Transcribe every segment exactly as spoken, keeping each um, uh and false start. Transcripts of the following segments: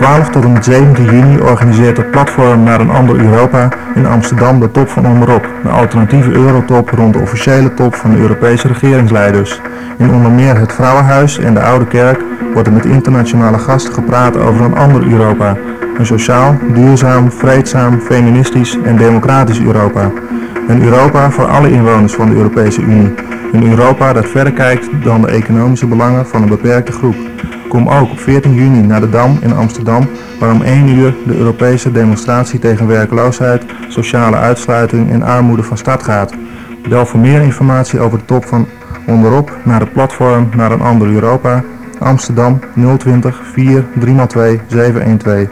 twaalf tot en met zeventien juni organiseert het Platform naar een ander Europa in Amsterdam de top van onderop, de alternatieve Eurotop rond de officiële top van de Europese regeringsleiders. In onder meer het Vrouwenhuis en de Oude Kerk wordt er met internationale gasten gepraat over een ander Europa. Een sociaal, duurzaam, vreedzaam, feministisch en democratisch Europa. Een Europa voor alle inwoners van de Europese Unie. Een Europa dat verder kijkt dan de economische belangen van een beperkte groep. Kom ook op veertien juni naar de Dam in Amsterdam, waar om één uur de Europese demonstratie tegen werkloosheid, sociale uitsluiting en armoede van start gaat. Bel voor meer informatie over de top van onderop naar het Platform naar een ander Europa. Amsterdam nul twintig vier drie twee zeven een twee.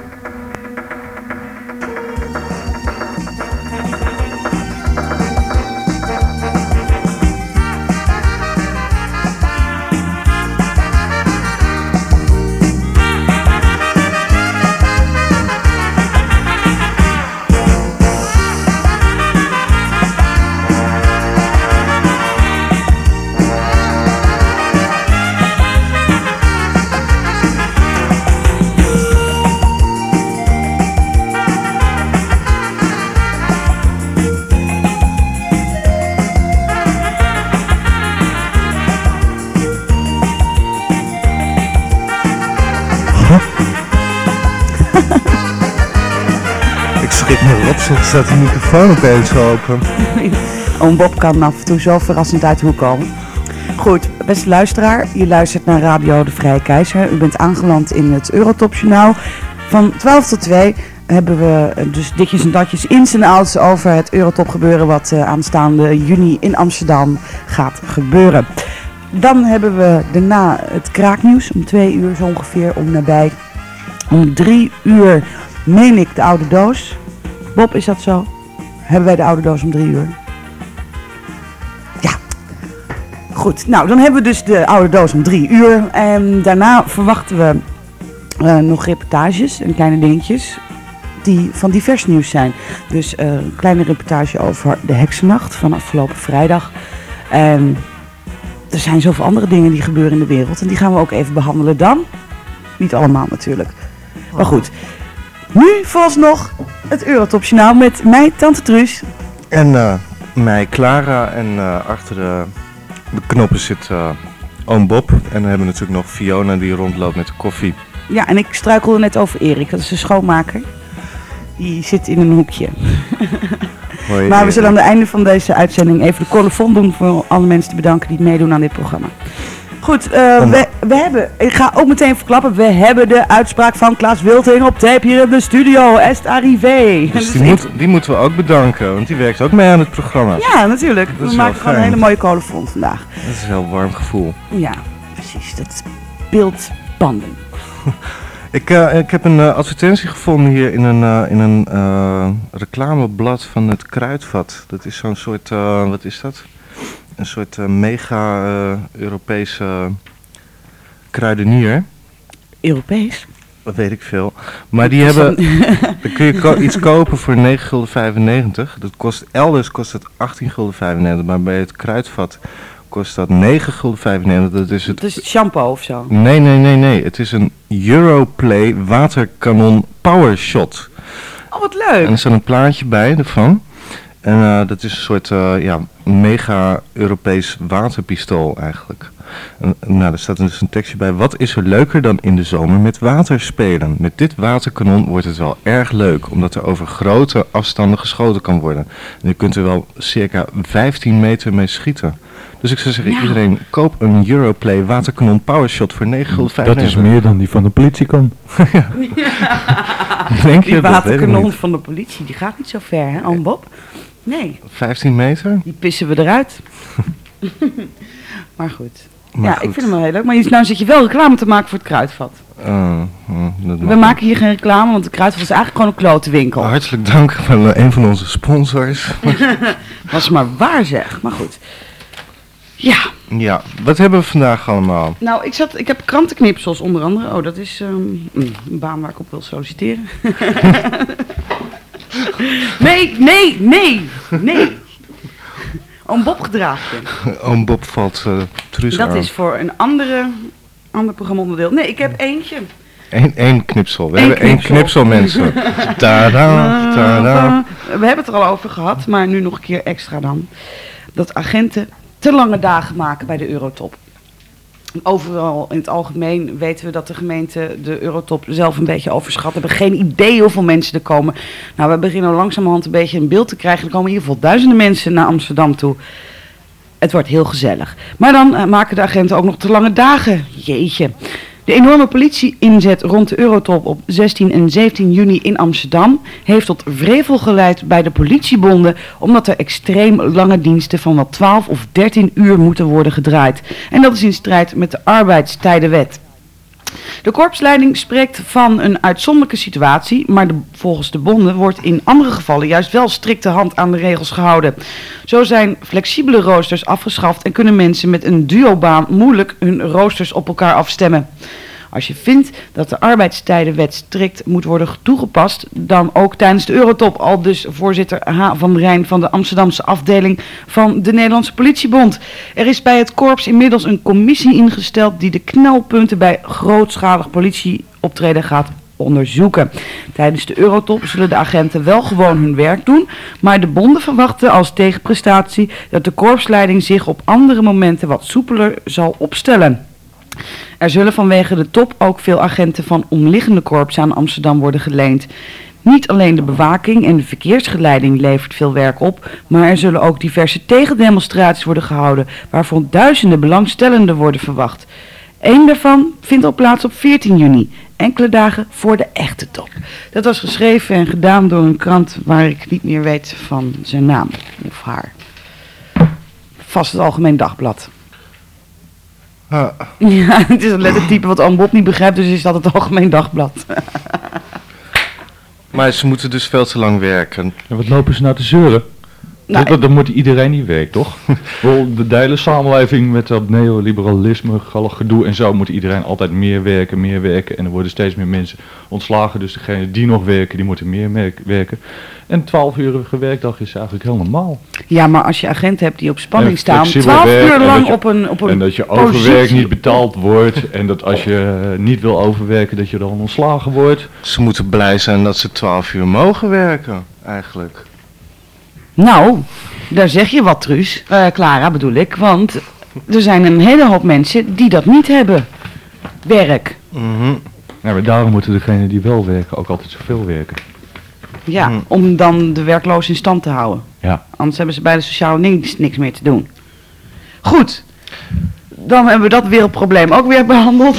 Staat de microfoon opeens open. Oom Bob kan af en toe zo verrassend uit de hoek komen. Goed, beste luisteraar, je luistert naar Radio De Vrije Keizer. U bent aangeland in het Eurotopjournaal. Van twaalf tot twee hebben we dus ditjes en datjes, ins en outs over het Eurotop gebeuren wat uh, aanstaande juni in Amsterdam gaat gebeuren. Dan hebben we daarna het kraaknieuws om twee uur zo ongeveer om nabij. Om drie uur meen ik de oude doos. Bob, is dat zo? Hebben wij de oude doos om drie uur? Ja. Goed, nou dan hebben we dus de oude doos om drie uur. En daarna verwachten we uh, nog reportages en kleine dingetjes die van divers nieuws zijn. Dus uh, een kleine reportage over de heksennacht van afgelopen vrijdag. En er zijn zoveel andere dingen die gebeuren in de wereld. En die gaan we ook even behandelen dan. Niet allemaal natuurlijk. Maar goed. Nu vooralsnog het Eurotopjournaal met mij, Tante Truus. En uh, mij, Clara. En uh, achter de, de knoppen zit uh, oom Bob. En we hebben natuurlijk nog Fiona die rondloopt met de koffie. Ja, en ik struikelde net over Erik. Dat is de schoonmaker. Die zit in een hoekje. Hoi, maar we zullen aan het einde van deze uitzending even de colofon doen voor alle mensen te bedanken die meedoen aan dit programma. Goed, uh, we, we hebben, ik ga ook meteen verklappen, we hebben de uitspraak van Klaas Wilting op tape hier in de studio, est arrivé. Dus die, moet, die moeten we ook bedanken, want die werkt ook mee aan het programma. Ja, natuurlijk. We maken gewoon een hele mooie colofon vandaag. Dat is een heel warm gevoel. Ja, precies. Dat speelt banden. ik, uh, ik heb een uh, advertentie gevonden hier in een, uh, in een uh, reclameblad van het Kruidvat. Dat is zo'n soort, uh, wat is dat? Een soort uh, mega-Europese uh, kruidenier. Europees? Dat weet ik veel. Maar die hebben, dan kun je ko- iets kopen voor negen gulden vijfennegentig. Dat kost, elders kost het achttien gulden vijfennegentig, maar bij het Kruidvat kost dat negen gulden vijfennegentig. Dat is het. Dat is shampoo of zo? Nee, nee, nee, nee. Het is een Europlay waterkanon Powershot. Oh, wat leuk. En er staat een plaatje bij ervan. En uh, dat is een soort uh, ja, mega-Europees waterpistool eigenlijk. En, nou, er staat dus een tekstje bij. Wat is er leuker dan in de zomer met water spelen? Met dit waterkanon wordt het wel erg leuk, omdat er over grote afstanden geschoten kan worden. En je kunt er wel circa vijftien meter mee schieten. Dus ik zou zeggen, ja. Iedereen koop een Europlay waterkanon Powershot voor negen gulden vijfennegentig. Dat is meer dan die van de politie kan. Ja. Denk je die waterkanon van de politie, die gaat niet zo ver, hè, oom Bob? Nee. vijftien meter? Die pissen we eruit. Maar goed. Maar ja, goed. Ik vind hem wel heel leuk. Maar nou zit je wel reclame te maken voor het Kruidvat. Uh, uh, dat we maken hier geen reclame, want het Kruidvat is eigenlijk gewoon een klote winkel. Uh, hartelijk dank aan uh, een van onze sponsors. Was maar waar zeg, maar goed. Ja. Ja, wat hebben we vandaag allemaal? Nou, ik, zat, ik heb krantenknipsels onder andere. Oh, dat is um, een baan waar ik op wil solliciteren. nee, nee, nee, nee. Oom Bob gedraagje. Oom Bob valt uh, Truus Dat aan. is voor een andere, ander programma onderdeel. Nee, ik heb eentje. Eén, één knipsel. We Eén hebben één knipsel. knipsel, mensen. Tada, tada. We hebben het er al over gehad, maar nu nog een keer extra dan. Dat agenten te lange dagen maken bij de Eurotop. Overal in het algemeen weten we dat de gemeente de Eurotop zelf een beetje overschat. We hebben geen idee hoeveel mensen er komen. Nou, we beginnen langzamerhand een beetje een beeld te krijgen. Er komen in ieder geval duizenden mensen naar Amsterdam toe. Het wordt heel gezellig. Maar dan uh, maken de agenten ook nog te lange dagen. Jeetje. De enorme politie-inzet rond de Eurotop op zestien en zeventien juni in Amsterdam heeft tot wrevel geleid bij de politiebonden, omdat er extreem lange diensten van wel twaalf of dertien uur moeten worden gedraaid. En dat is in strijd met de arbeidstijdenwet. De korpsleiding spreekt van een uitzonderlijke situatie, maar de, volgens de bonden wordt in andere gevallen juist wel strikte hand aan de regels gehouden. Zo zijn flexibele roosters afgeschaft en kunnen mensen met een duobaan moeilijk hun roosters op elkaar afstemmen. Als je vindt dat de arbeidstijdenwet strikt moet worden toegepast, dan ook tijdens de Eurotop, al dus voorzitter H. van Rijn van de Amsterdamse afdeling van de Nederlandse Politiebond. Er is bij het korps inmiddels een commissie ingesteld die de knelpunten bij grootschalig politieoptreden gaat onderzoeken. Tijdens de Eurotop zullen de agenten wel gewoon hun werk doen, maar de bonden verwachten als tegenprestatie dat de korpsleiding zich op andere momenten wat soepeler zal opstellen. Er zullen vanwege de top ook veel agenten van omliggende korpsen aan Amsterdam worden geleend. Niet alleen de bewaking en de verkeersgeleiding levert veel werk op, maar er zullen ook diverse tegendemonstraties worden gehouden, waarvan duizenden belangstellenden worden verwacht. Eén daarvan vindt al plaats op veertien juni, enkele dagen voor de echte top. Dat was geschreven en gedaan door een krant waar ik niet meer weet van zijn naam of haar. Vast het Algemeen Dagblad. Ah, Ja, het is een lettertype wat Oom Bob niet begrijpt, dus is dat het Algemeen Dagblad. maar ze moeten dus veel te lang werken. Ja, wat lopen ze nou te zeuren? Nou, dat, dat moet iedereen niet werken, toch? Wel, de hele samenleving met dat neoliberalisme, gallig gedoe en zo, moet iedereen altijd meer werken, meer werken. En er worden steeds meer mensen ontslagen, dus degenen die nog werken, die moeten meer merk- werken. En twaalf-urige werkdag is eigenlijk heel normaal. Ja, maar als je agenten hebt die op spanning En staan, flexibel twaalf werk, uur en lang dat je- op een, op een En dat je positie. overwerk niet betaald wordt. En dat als je uh, niet wil overwerken, dat je dan ontslagen wordt. Ze moeten blij zijn dat ze twaalf uur mogen werken, eigenlijk. Nou, daar zeg je wat, Truus. Eh, Clara bedoel ik, want er zijn een hele hoop mensen die dat niet hebben. Werk. Mhm. Ja, maar daarom moeten degenen die wel werken ook altijd zoveel werken. Ja, Hmm. om dan de werklozen in stand te houden. Ja. Anders hebben ze bij de sociale niks, niks meer te doen. Goed. Dan hebben we dat wereldprobleem ook weer behandeld.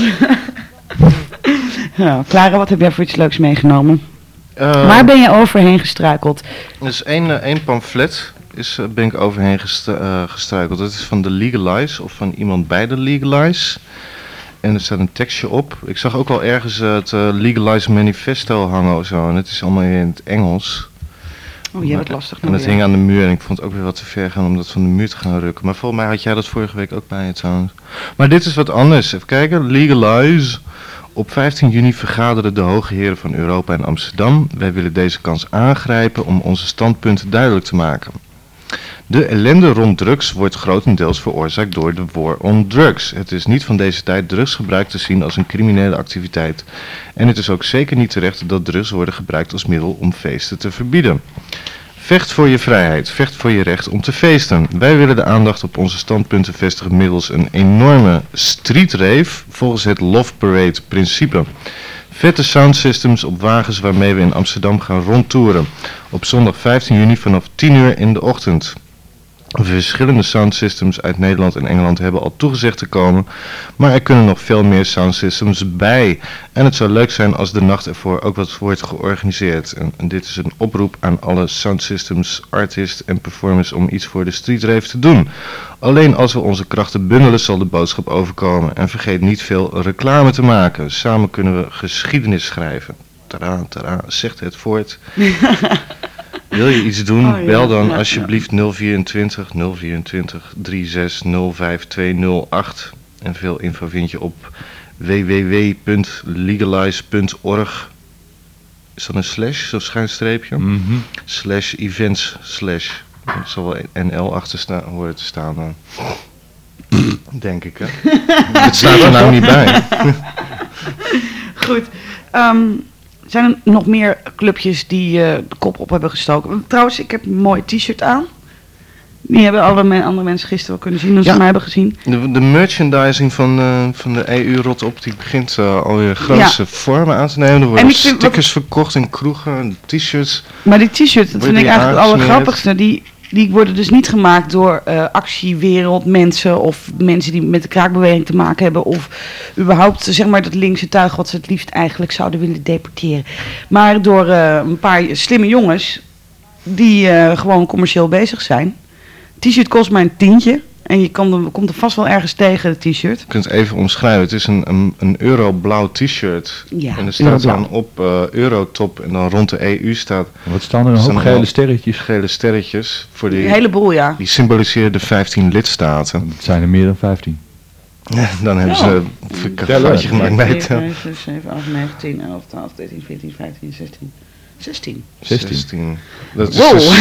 Ja, Clara, wat heb jij voor iets leuks meegenomen? Uh, Waar ben je overheen gestruikeld? Er is één, eh, één pamflet, is, eh, ben ik overheen gestru- uh, gestruikeld. Dat is van de Legalize, of van iemand bij de Legalize. En er staat een tekstje op. Ik zag ook al ergens uh, het uh, Legalize Manifesto hangen of zo. En het is allemaal in het Engels. Oh, jij wordt lastig. En nou dat weer. hing aan de muur en ik vond het ook weer wat te ver gaan om dat van de muur te gaan rukken. Maar volgens mij had jij dat vorige week ook bij je trouwens. Maar dit is wat anders. Even kijken. Legalize. Op vijftien juni vergaderen de hoge heren van Europa in Amsterdam. Wij willen deze kans aangrijpen om onze standpunten duidelijk te maken. De ellende rond drugs wordt grotendeels veroorzaakt door de war on drugs. Het is niet van deze tijd drugsgebruik te zien als een criminele activiteit. En het is ook zeker niet terecht dat drugs worden gebruikt als middel om feesten te verbieden. Vecht voor je vrijheid, vecht voor je recht om te feesten. Wij willen de aandacht op onze standpunten vestigen middels een enorme streetrave volgens het Love Parade principe. Vette soundsystems op wagens waarmee we in Amsterdam gaan rondtoeren. Op zondag vijftien juni vanaf tien uur in de ochtend. Verschillende soundsystems uit Nederland en Engeland hebben al toegezegd te komen, maar er kunnen nog veel meer soundsystems bij. En het zou leuk zijn als de nacht ervoor ook wat wordt georganiseerd. En, en dit is een oproep aan alle soundsystems, artists en performers om iets voor de streetrave te doen. Alleen als we onze krachten bundelen zal de boodschap overkomen. En vergeet niet veel reclame te maken. Samen kunnen we geschiedenis schrijven. Tadaa, tadaa, zegt het voort. Wil je iets doen, Oh, ja, bel dan ja, alsjeblieft nul vierentwintig nul vierentwintig drieënzestig nul vijf twee nul acht. En veel info vind je op w w w punt legalize punt org. Is dat een slash, zo'n schuinstreepje? Mm-hmm. Slash events slash. Er zal wel N L achter staan, horen te staan dan. Denk ik, hè? Het staat er nou niet bij. Goed. Um, zijn er nog meer clubjes die uh, de kop op hebben gestoken? Trouwens, ik heb een mooi t-shirt aan. Die hebben alle me- andere mensen gisteren wel kunnen zien, als Ja. ze mij hebben gezien. De, de merchandising van, uh, van de E U rot op, die begint uh, alweer grootste Ja. vormen aan te nemen. Er worden En ik vind stickers verkocht in kroegen, t-shirts. Maar die t-shirt, dat Wordt vind ik die eigenlijk het aangesmeerd? allergrappigste. Die, die worden dus niet gemaakt door uh, actiewereldmensen of mensen die met de kraakbeweging te maken hebben. Of überhaupt zeg maar dat linkse tuig wat ze het liefst eigenlijk zouden willen deporteren. Maar door uh, een paar slimme jongens die uh, gewoon commercieel bezig zijn. T-shirt kost maar een tientje. En je kan er, komt er vast wel ergens tegen, de t-shirt. Je kunt het even omschrijven. Het is een, een, een euro-blauw t-shirt. Ja, en er staat euroblauw. dan op uh, Eurotop en dan rond de E U staat Wat staan er een Staan hoop er wel- gele sterretjes? gele sterretjes. Voor die, Een heleboel, ja. die symboliseren de vijftien lidstaten. Het zijn er meer dan vijftien. Dan hebben Ja. ze een Tellen. foutje gemaakt bij het tellen. zes, zeven, acht, negen, tien, elf, twaalf, dertien, veertien, vijftien, zestien. zestien. zestien. Dat is Wow. dus,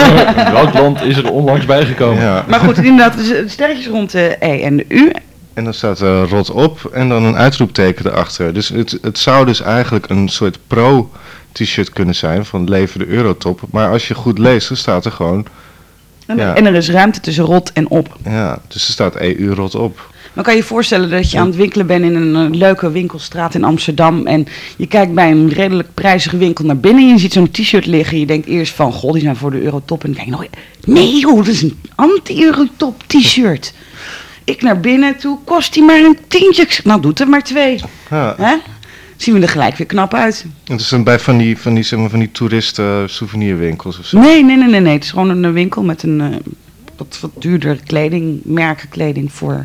Welk land is er onlangs bijgekomen? ja. Maar goed, inderdaad, dus de sterretjes rond de E en de U. En dan staat er rot op en dan een uitroepteken erachter. Dus het, het zou dus eigenlijk een soort pro-t-shirt kunnen zijn van leven de Eurotop. Maar als je goed leest, dan staat er gewoon, En, Ja. en er is ruimte tussen rot en op. ja, dus er staat E U rot op. Dan kan je je voorstellen dat je aan het winkelen bent in een eh, leuke winkelstraat in Amsterdam. En je kijkt bij een redelijk prijzige winkel naar binnen. En je ziet zo'n t-shirt liggen. Je denkt eerst van, god, die zijn voor de Eurotop. En dan denk je, nou, nee joh, dat is een anti-Eurotop t-shirt. Ik naar binnen toe, kost die maar een tientje. Ik zeg, nou, doet er maar twee. Ja. Hè? Zien we er gelijk weer knap uit. Het is dan bij van die, van die, zeg maar, van die toeristen souvenirwinkels of zo. Nee, nee, nee, nee, nee. Het is gewoon een winkel met een uh, wat, wat duurder kleding, merkenkleding voor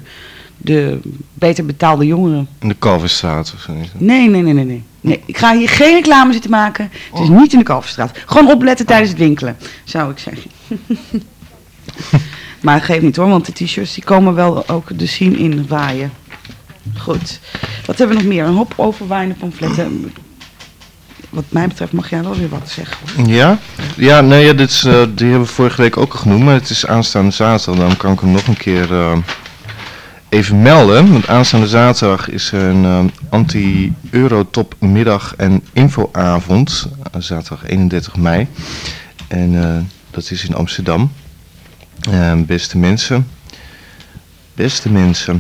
de beter betaalde jongeren. In de Kalverstraat of zo. Nee, nee, nee, nee, nee. nee. Ik ga hier geen reclame zitten maken. Het is niet in de Kalverstraat. Gewoon opletten tijdens het winkelen, zou ik zeggen. Maar geef niet hoor, want de t-shirts die komen wel ook de scene in waaien. Goed. Wat hebben we nog meer? Een hoop overwaaiende pamfletten. Wat mij betreft mag jij wel weer wat zeggen. Hoor. Ja? Ja, nee, ja, dit is, uh, die hebben we vorige week ook al genoemd, maar het is aanstaande zaterdag. Dan kan ik hem nog een keer uh, even melden. Want aanstaande zaterdag is er een uh, anti-Eurotop middag en infoavond. Uh, zaterdag eenendertig mei. En uh, dat is in Amsterdam. Uh, beste mensen. Beste mensen.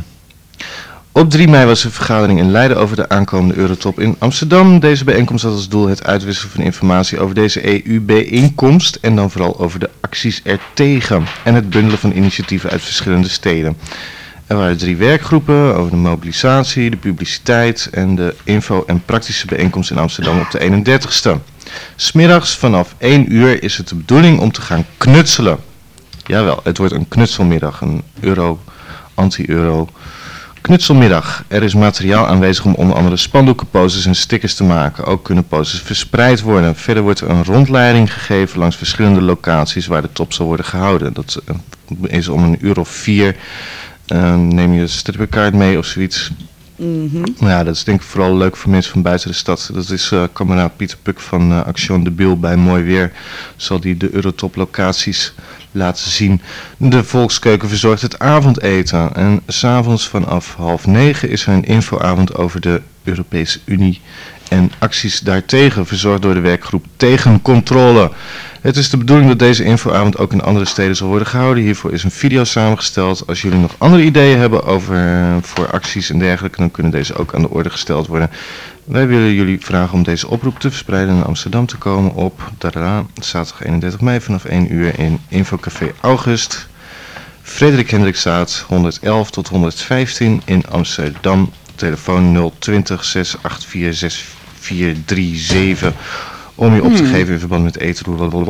Op drie mei was er een vergadering in Leiden over de aankomende Eurotop in Amsterdam. Deze bijeenkomst had als doel het uitwisselen van informatie over deze E U-bijeenkomst en dan vooral over de acties ertegen en het bundelen van initiatieven uit verschillende steden. Er waren drie werkgroepen over de mobilisatie, de publiciteit en de info- en praktische bijeenkomst in Amsterdam op de eenendertigste. 's Middags vanaf één uur is het de bedoeling om te gaan knutselen. Jawel, het wordt een knutselmiddag, een euro, anti-euro knutselmiddag. Er is materiaal aanwezig om onder andere spandoeken, posters en stickers te maken. Ook kunnen posters verspreid worden. Verder wordt er een rondleiding gegeven langs verschillende locaties waar de top zal worden gehouden. Dat uh, is om een uur of vier. Uh, neem je een strippenkaart mee of zoiets. Mm-hmm. Nou ja, dat is denk ik vooral leuk voor mensen van buiten de stad. Dat is uh, kameraad Pieter Puk van uh, Action de Biel bij Mooi Weer. Zal die de Eurotop locaties laten zien. De Volkskeuken verzorgt het avondeten. En s'avonds vanaf half negen is er een infoavond over de Europese Unie. En acties daartegen, verzorgd door de werkgroep Tegencontrole. Het is de bedoeling dat deze infoavond ook in andere steden zal worden gehouden. Hiervoor is een video samengesteld. Als jullie nog andere ideeën hebben over uh, voor acties en dergelijke, dan kunnen deze ook aan de orde gesteld worden. Wij willen jullie vragen om deze oproep te verspreiden en naar Amsterdam te komen op dadada, zaterdag eenendertig mei vanaf één uur in Infocafé August. Frederik Hendrikstraat honderd elf tot honderdvijftien in Amsterdam. Telefoon nul twintig zes acht vier zes vier drie zeven om je op te Hmm. geven in verband met eten.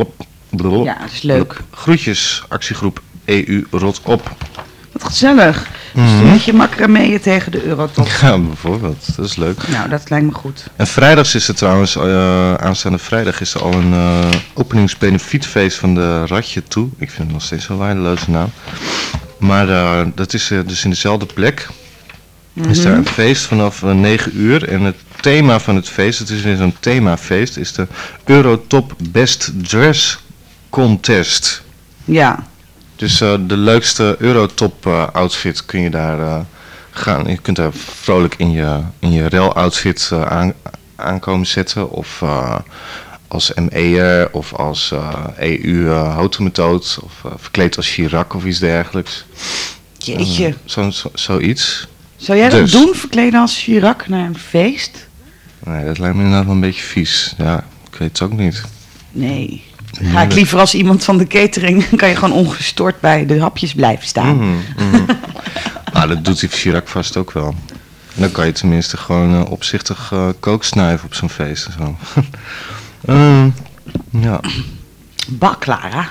Ja, dat is leuk. Groetjes, actiegroep E U Rot Op. Wat gezellig. Dus Mhm. een beetje macramee tegen de Eurotop. Ja, bijvoorbeeld. Dat is leuk. Nou, dat lijkt me goed. En vrijdags is er trouwens, uh, aanstaande vrijdag is er al een uh, openingsbenefietfeest van de Radje Toe. Ik vind het nog steeds een waardeloze naam. Maar uh, dat is uh, dus in dezelfde plek. Mhm. Is daar een feest vanaf uh, negen uur. En het thema van het feest, het is weer zo'n themafeest, is de Eurotop Best Dress Contest. Ja. Dus uh, de leukste Eurotop uh, outfit kun je daar uh, gaan. Je kunt daar vrolijk in je, in je rel outfit uh, aan, aankomen zetten. Of uh, als M E'er of als uh, E U-houten-methode. Of uh, verkleed als Chirac of iets dergelijks. Jeetje. Uh, zo, zo, zoiets. Zou jij dus. dat doen, verkleden als Chirac naar een feest? Nee, dat lijkt me inderdaad wel een beetje vies. Ja, ik weet het ook niet. Nee. Ga ik liever als iemand van de catering, kan je gewoon ongestoord bij de hapjes blijven staan. Mm-hmm, mm-hmm. Nou, dat doet die Chirac vast ook wel. En dan kan je tenminste gewoon uh, opzichtig uh, kook snuiven op zo'n feest en zo. uh, ja. Bah, Clara.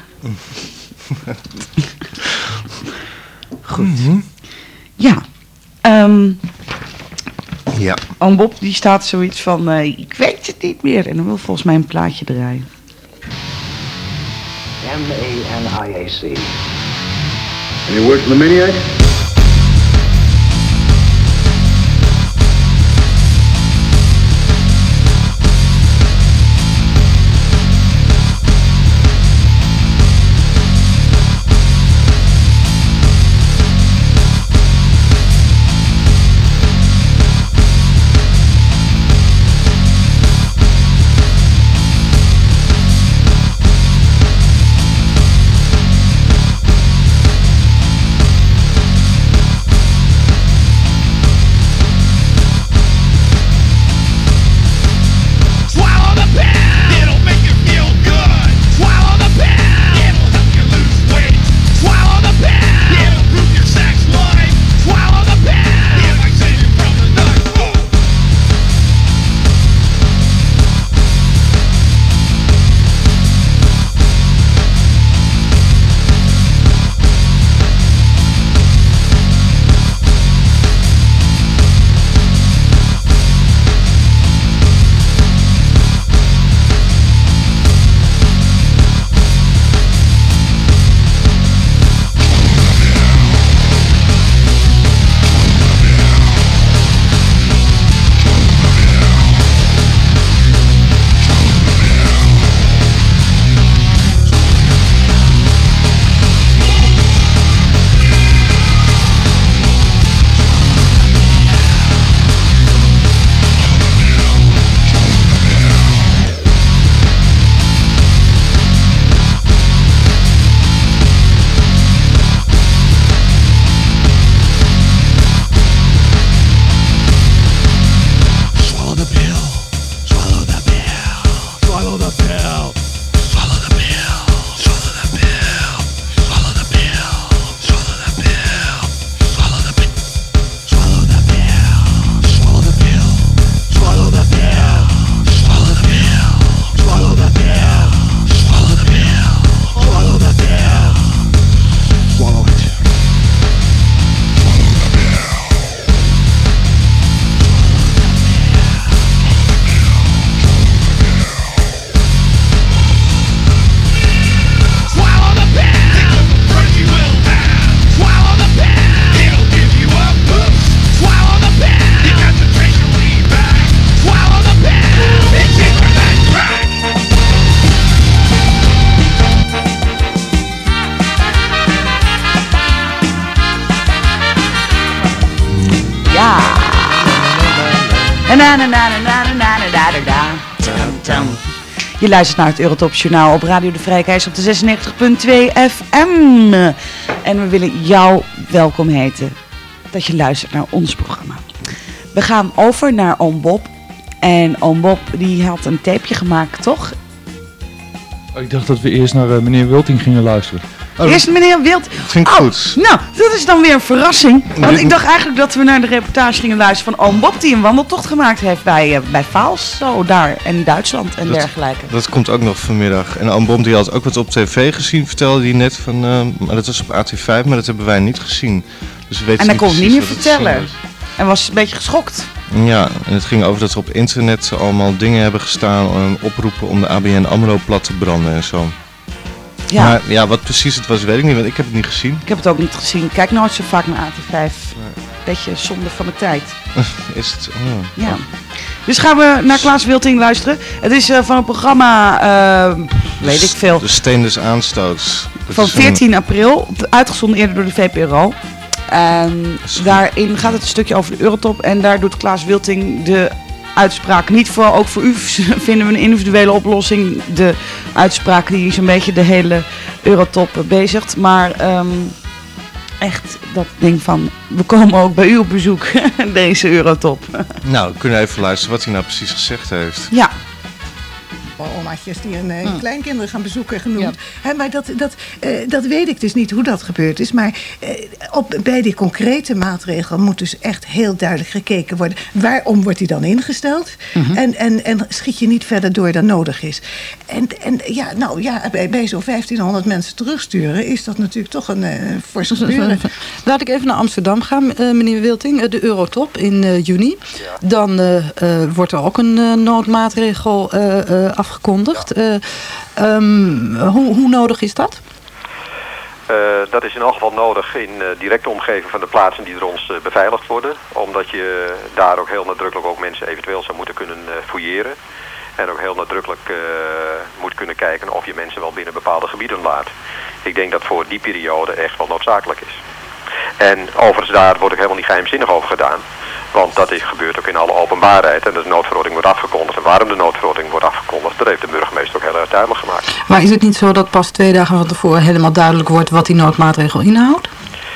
Goed. Mm-hmm. Ja. Um, ja. Oom Bob die staat zoiets van, uh, ik weet het niet meer. En dan wil volgens mij een plaatje draaien. M A N I A C. Any word from the maniac? Na, na, na, na, na, na, na, na, na. Je luistert naar het Eurotop Journaal op Radio de Vrije Keizer op de zesennegentig komma twee F M. En we willen jou welkom heten dat je luistert naar ons programma. We gaan over naar Oom Bob. En Oom Bob die had een tapeje gemaakt, toch? Oh, ik dacht dat we eerst naar uh, meneer Wilting gingen luisteren. Oh, Eerst meneer Wild. Vind ik oh, goed. Nou, dat is dan weer een verrassing. Want ik dacht eigenlijk dat we naar de reportage gingen luisteren van Oom Bob die een wandeltocht gemaakt heeft bij, uh, bij Vaals. Zo daar en Duitsland en dat, dergelijke. Dat komt ook nog vanmiddag. En Oom Bob die had ook wat op tv gezien, vertelde hij net van, uh, maar dat was op A T vijf, maar dat hebben wij niet gezien. Dus we weten en hij kon het niet meer wat het vertellen. was. En was een beetje geschokt. Ja, en het ging over dat er op internet allemaal dingen hebben gestaan, um, oproepen om de A B N AMRO plat te branden en zo. Ja. Maar ja, wat precies het was weet ik niet, want ik heb het niet gezien. Ik heb het ook niet gezien. Ik kijk nooit zo vaak naar A T vijf. Nee. Beetje zonde van mijn tijd. Is het? Oh. Ja. Dus gaan we naar Klaas Wilting luisteren. Het is uh, van het programma, uh, weet ik veel. De Steen des Aanstoots. Dat van veertien april, uitgezonden eerder door de V P R O. En daarin gaat het een stukje over de Eurotop. En daar doet Klaas Wilting de uitspraken. Niet voor, ook voor u vinden we een individuele oplossing. De uitspraken die zo'n beetje de hele Eurotop bezigt. Maar um, echt dat ding van, we komen ook bij u op bezoek, deze Eurotop. Nou, we kunnen even luisteren wat hij nou precies gezegd heeft. Ja. Omaatjes die een uh, kleinkinderen gaan bezoeken genoemd. Ja. He, maar dat, dat, uh, dat weet ik dus niet hoe dat gebeurd is. Maar uh, op, bij die concrete maatregel moet dus echt heel duidelijk gekeken worden. Waarom wordt die dan ingesteld? Mm-hmm. En, en, en schiet je niet verder door dan nodig is. En, en ja, nou ja, bij, bij zo'n vijftienhonderd mensen terugsturen is dat natuurlijk toch een uh, forse gebeuren. Laat ik even naar Amsterdam gaan, uh, meneer Wilting. Uh, de Eurotop in uh, juni. Ja. Dan uh, uh, wordt er ook een uh, noodmaatregel uh, uh, afgekondigd. Ja. Uh, um, hoe, hoe nodig is dat? Uh, dat is in elk geval nodig in uh, directe omgeving van de plaatsen die door ons uh, beveiligd worden. Omdat je daar ook heel nadrukkelijk ook mensen eventueel zou moeten kunnen uh, fouilleren. En ook heel nadrukkelijk uh, moet kunnen kijken of je mensen wel binnen bepaalde gebieden laat. Ik denk dat voor die periode echt wel noodzakelijk is. En overigens daar wordt ook helemaal niet geheimzinnig over gedaan. Want dat is, gebeurt ook in alle openbaarheid. En de noodverordening wordt afgekondigd. En waarom de noodverordening wordt afgekondigd, dat heeft de burgemeester ook heel erg duidelijk gemaakt. Maar is het niet zo dat pas twee dagen van tevoren helemaal duidelijk wordt wat die noodmaatregel inhoudt?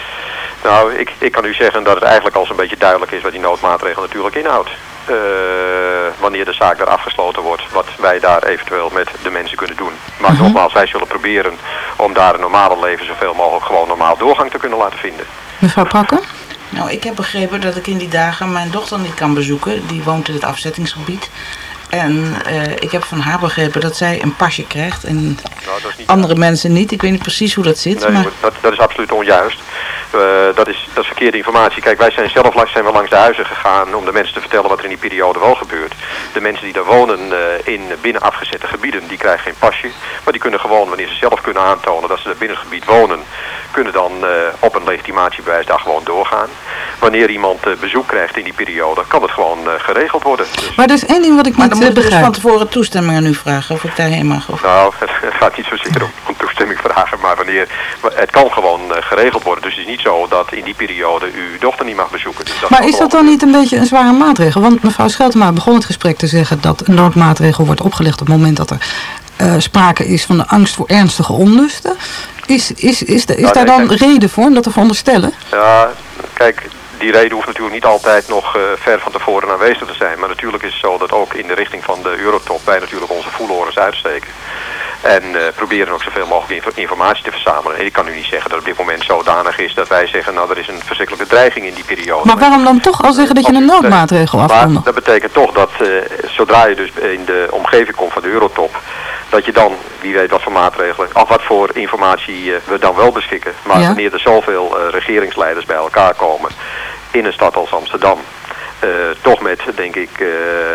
Nou, ik, ik kan u zeggen dat het eigenlijk al zo'n beetje duidelijk is wat die noodmaatregel natuurlijk inhoudt. Uh, wanneer de zaak daar afgesloten wordt, wat wij daar eventueel met de mensen kunnen doen. Maar uh-huh. nogmaals, wij zullen proberen om daar een normale leven zoveel mogelijk gewoon normaal doorgang te kunnen laten vinden. Mevrouw Prakken? Nou, ik heb begrepen dat ik in die dagen mijn dochter niet kan bezoeken. Die woont in het afzettingsgebied. En uh, ik heb van haar begrepen dat zij een pasje krijgt en nou, dat is niet andere juist. Mensen niet. Ik weet niet precies hoe dat zit. Nee, maar... dat, dat is absoluut onjuist. Uh, dat, is, dat is verkeerde informatie. Kijk, wij zijn zelf langs, zijn we langs de huizen gegaan om de mensen te vertellen wat er in die periode wel gebeurt. De mensen die daar wonen uh, in binnen afgezette gebieden, die krijgen geen pasje. Maar die kunnen gewoon, wanneer ze zelf kunnen aantonen dat ze binnen het gebied wonen, kunnen dan uh, op een legitimatiebewijs daar gewoon doorgaan. Wanneer iemand uh, bezoek krijgt in die periode, kan het gewoon uh, geregeld worden. Dus... Maar er is één ding wat ik maar niet dan moet begrijp. Dus van tevoren toestemming aan u vragen of ik daarheen mag. Of... Nou, het, het gaat niet zozeer om, om toestemming vragen, maar wanneer het kan gewoon uh, geregeld worden. Dus het is niet zo dat in die periode uw dochter niet mag bezoeken. Dus dat maar is dat dan niet een beetje een zware maatregel? Want mevrouw Scheltema begon het gesprek te zeggen dat een noodmaatregel wordt opgelegd op het moment dat er uh, sprake is van de angst voor ernstige onlusten. Is, is, is, de, is nou, daar nee, dan kijk, reden voor om dat te veronderstellen? Ja, kijk, die reden hoeft natuurlijk niet altijd nog uh, ver van tevoren aanwezig te zijn. Maar natuurlijk is het zo dat ook in de richting van de Eurotop wij natuurlijk onze voelhorens uitsteken. En uh, proberen ook zoveel mogelijk inf- informatie te verzamelen. En ik kan u niet zeggen dat op dit moment zodanig is dat wij zeggen, nou er is een verschrikkelijke dreiging in die periode. Maar waarom dan toch al zeggen dat je een noodmaatregel afkondigt? Maar dat betekent toch dat uh, zodra je dus in de omgeving komt van de Eurotop, dat je dan, wie weet wat voor maatregelen, of wat voor informatie uh, we dan wel beschikken. Maar ja. wanneer er zoveel uh, regeringsleiders bij elkaar komen in een stad als Amsterdam, uh, toch met, denk ik, uh,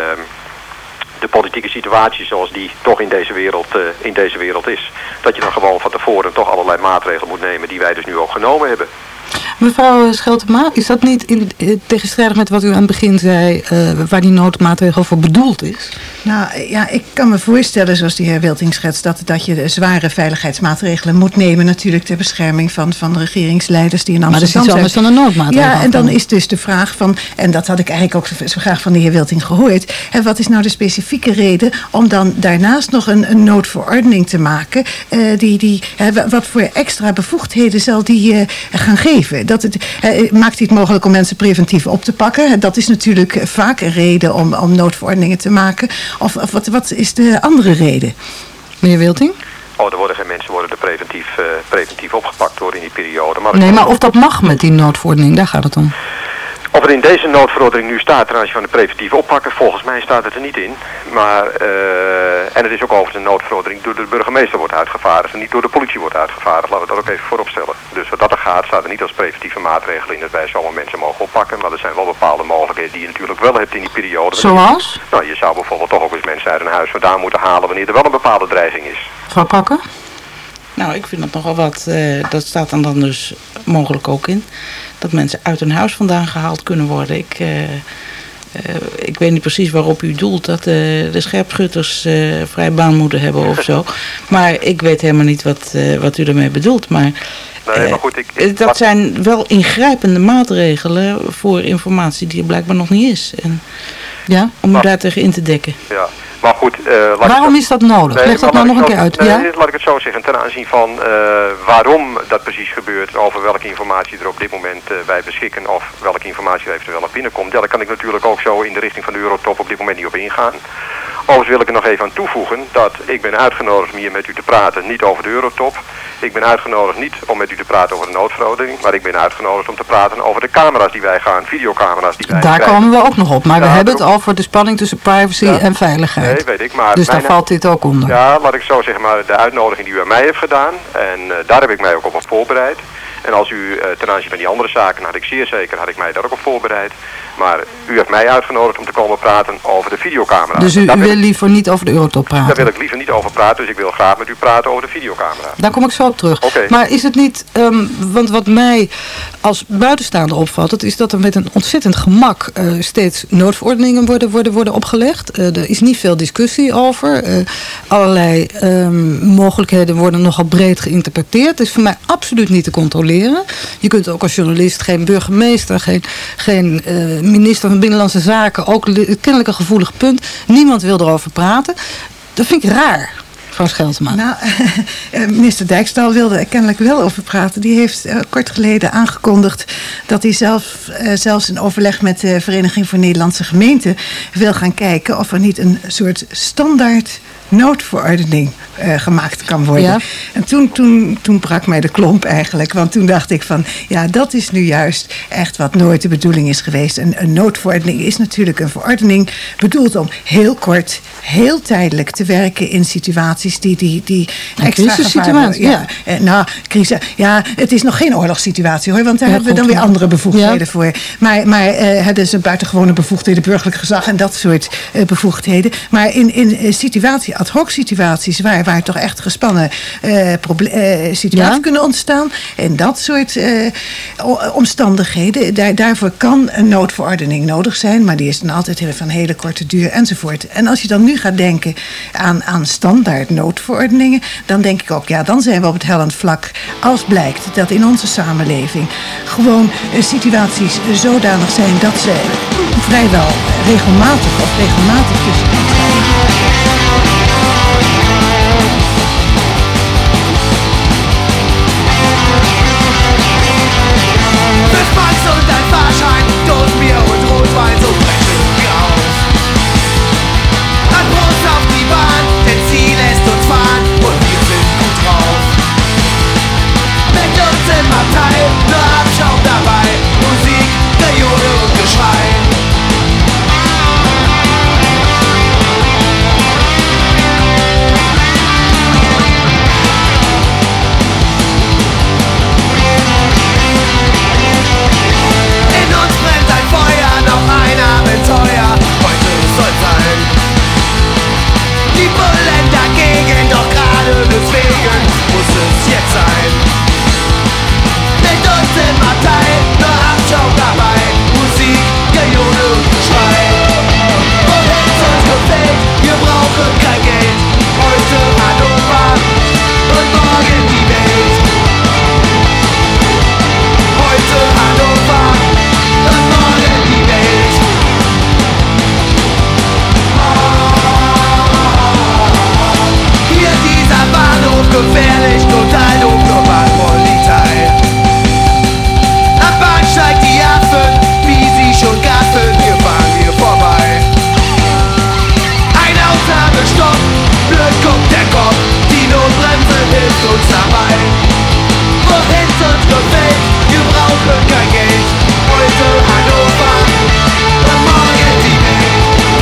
de politieke situatie zoals die toch in deze, wereld, uh, in deze wereld is, dat je dan gewoon van tevoren toch allerlei maatregelen moet nemen die wij dus nu ook genomen hebben. Mevrouw Scheltema, is dat niet in, in tegenstrijdig met wat u aan het begin zei, uh, waar die noodmaatregel voor bedoeld is? Nou ja, ik kan me voorstellen, zoals de heer Wilting schetst, dat, dat je zware veiligheidsmaatregelen moet nemen natuurlijk ter bescherming van, van regeringsleiders die in Amsterdam zijn. Maar dat is iets anders dan een noodmaatregel. Ja, en dan is dus de vraag van, en dat had ik eigenlijk ook zo graag van de heer Wilting gehoord, en wat is nou de specifieke reden om dan daarnaast nog een, een noodverordening te maken, uh, die, die, uh, wat voor extra bevoegdheden zal die uh, gaan geven? Dat het, uh, maakt hij het mogelijk om mensen preventief op te pakken? Dat is natuurlijk vaak een reden om, om noodverordeningen te maken. Of, of wat, wat is de andere reden? Meneer Wilting? Oh, er worden geen mensen worden er preventief, uh, preventief opgepakt door in die periode. Maar nee, maar of dat mag met die noodverordening, daar gaat het om. Of er in deze noodverordening nu staat ten aanzien van de preventief oppakken, volgens mij staat het er niet in. Maar, uh, en het is ook over de noodverordening door de burgemeester wordt uitgevaardigd en niet door de politie wordt uitgevaardigd. Laten we dat ook even voorop stellen. Dus wat dat er gaat, staat er niet als preventieve maatregel in dat wij zomaar mensen mogen oppakken. Maar er zijn wel bepaalde mogelijkheden die je natuurlijk wel hebt in die periode. Zoals? Nou, je zou bijvoorbeeld toch ook eens mensen uit een huis vandaan moeten halen wanneer er wel een bepaalde dreiging is. Mevrouw Pakken? Nou, ik vind dat nogal wat. Uh, dat staat dan, dan dus mogelijk ook in. Dat mensen uit hun huis vandaan gehaald kunnen worden. Ik, uh, uh, ik weet niet precies waarop u doelt dat uh, de scherpschutters uh, vrij baan moeten hebben of zo. Maar ik weet helemaal niet wat, uh, wat u ermee bedoelt. Maar, nee, maar goed, ik, ik, dat zijn wel ingrijpende maatregelen voor informatie die er blijkbaar nog niet is. En, Ja, om u daar tegen in te dekken. Ja. Maar goed, uh, laat waarom ik, is dat nodig? Nee, Leg dat nou nog een keer uit. Nee, ja? Laat ik het zo zeggen, ten aanzien van uh, waarom dat precies gebeurt, over welke informatie er op dit moment uh, wij beschikken of welke informatie er eventueel naar binnenkomt. Ja, daar kan ik natuurlijk ook zo in de richting van de Eurotop op dit moment niet op ingaan. Overigens wil ik er nog even aan toevoegen dat ik ben uitgenodigd om hier met u te praten, niet over de Eurotop. Ik ben uitgenodigd niet om met u te praten over de noodverordening, maar ik ben uitgenodigd om te praten over de camera's die wij gaan, videocamera's die wij Daar krijgen. komen we ook nog op, maar ja, we hebben daarop... het over de spanning tussen privacy ja. en veiligheid. Nee, weet ik, maar dus daar mijn... valt dit ook onder. Ja, laat ik zo zeggen, maar de uitnodiging die u aan mij heeft gedaan, en uh, daar heb ik mij ook op, op voorbereid. En als u uh, ten aanzien van die andere zaken, had ik zeer zeker, had ik mij daar ook op voorbereid. Maar u heeft mij uitgenodigd om te komen praten over de videocamera. Dus u, u wil ik, liever niet over de Eurotop praten? Daar wil ik liever niet over praten, dus ik wil graag met u praten over de videocamera. Daar kom ik zo op terug. Okay. Maar is het niet, um, want wat mij als buitenstaander opvalt, dat is dat er met een ontzettend gemak uh, steeds noodverordeningen worden, worden, worden opgelegd. Uh, er is niet veel discussie over. Uh, allerlei um, mogelijkheden worden nogal breed geïnterpreteerd. Het is voor mij absoluut niet te controleren. Je kunt ook als journalist geen burgemeester, geen, geen uh, minister van Binnenlandse Zaken, ook kennelijk een gevoelig punt. Niemand wil erover praten. Dat vind ik raar. Mevrouw Scheltema. Nou, uh, minister Dijkstal wilde er kennelijk wel over praten. Die heeft uh, kort geleden aangekondigd dat hij zelf, uh, zelfs in overleg met de Vereniging voor Nederlandse Gemeenten wil gaan kijken of er niet een soort standaard noodverordening uh, gemaakt kan worden. Ja. En toen, toen, toen brak mij de klomp eigenlijk. Want toen dacht ik van, ja, dat is nu juist echt wat nooit de bedoeling is geweest. Een, een noodverordening is natuurlijk een verordening bedoeld om heel kort, heel tijdelijk te werken in situaties die, die, die extra gevaar ja. ja. Nou, crisis, ja, het is nog geen oorlogssituatie hoor, want daar ja, hebben we dan weer andere bevoegdheden ja. voor. Maar, maar uh, het is een buitengewone bevoegdheden, burgerlijk gezag en dat soort uh, bevoegdheden. Maar in, in uh, situaties, ad hoc situaties waar, waar toch echt gespannen uh, proble- uh, situaties ja. kunnen ontstaan. En dat soort uh, omstandigheden, daar, daarvoor kan een noodverordening nodig zijn, maar die is dan altijd van hele korte duur enzovoort. En als je dan nu gaat denken aan, aan standaard noodverordeningen, dan denk ik ook, ja, dan zijn we op het hellend vlak als blijkt dat in onze samenleving gewoon uh, situaties uh, zodanig zijn dat ze vrijwel regelmatig of regelmatig dus und ein Fahrschein, Dosenbier und Rotwein, so brechen wir aus. Ein Brust auf die Bahn, denn sie lässt uns fahren und wir sind gut drauf. Mit uns im Abteil, nur Abschaum dabei, Musik, Gejohle und Geschrei. Deswegen muss es jetzt sein. Mit uns im Abteil, nur Abschaum dabei, Musik, Gejohle und Geschrei. Wohin es uns gefällt, wir brauchen kein Geld. Heute Hannover und morgen die Welt. Heute Hannover und morgen die Welt. Hier dieser Bahnhof gefährlich, total doof, global Polizei. Am Bahnsteig die Affen, wie sie schon gaffen, wir fahren hier vorbei. Ein Ausnahmestopp, blöd guckt der Kopf, die Notbremse hilft uns dabei. Wohin es uns gefällt, wir brauchen kein Geld. Heute Hannover und morgen die Welt.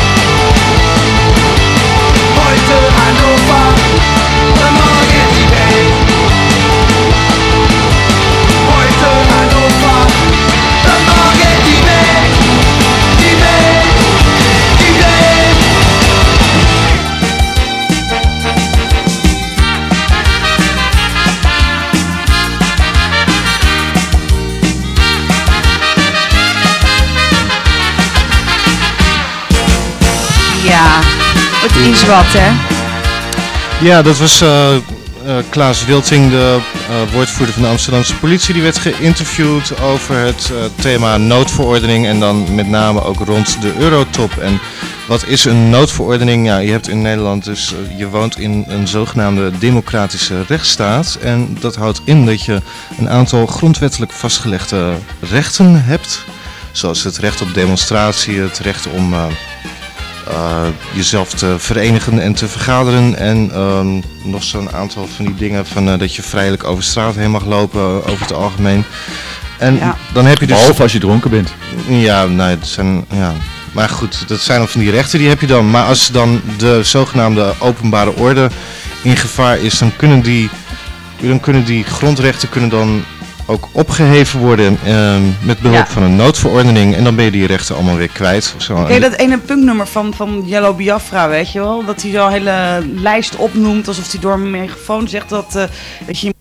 Heute Hannover und morgen die Welt. Heute Hannover und morgen die Welt. Die Welt, die Welt. Ja, het is wat hè. Ja, dat was uh, uh, Klaas Wilting, de uh, woordvoerder van de Amsterdamse politie, die werd geïnterviewd over het uh, thema noodverordening en dan met name ook rond de Eurotop. En wat is een noodverordening? Ja, je hebt in Nederland dus, uh, je woont in een zogenaamde democratische rechtsstaat en dat houdt in dat je een aantal grondwettelijk vastgelegde rechten hebt, zoals het recht op demonstratie, het recht om uh, Uh, jezelf te verenigen en te vergaderen en um, nog zo'n aantal van die dingen van uh, dat je vrijelijk over straat heen mag lopen uh, over het algemeen. En ja. dan heb je dus... Behalve als je dronken bent. Ja, nou, dat zijn, ja. Maar goed, dat zijn dan van die rechten die heb je dan. Maar als dan de zogenaamde openbare orde in gevaar is, dan kunnen die, dan kunnen die grondrechten kunnen dan ook opgeheven worden uh, met behulp ja. van een noodverordening en dan ben je die rechten allemaal weer kwijt. Zo. Ken je dat ene punknummer van, van Yellow Biafra, weet je wel? Dat hij zo'n hele lijst opnoemt alsof hij door een megafoon zegt dat, uh, dat je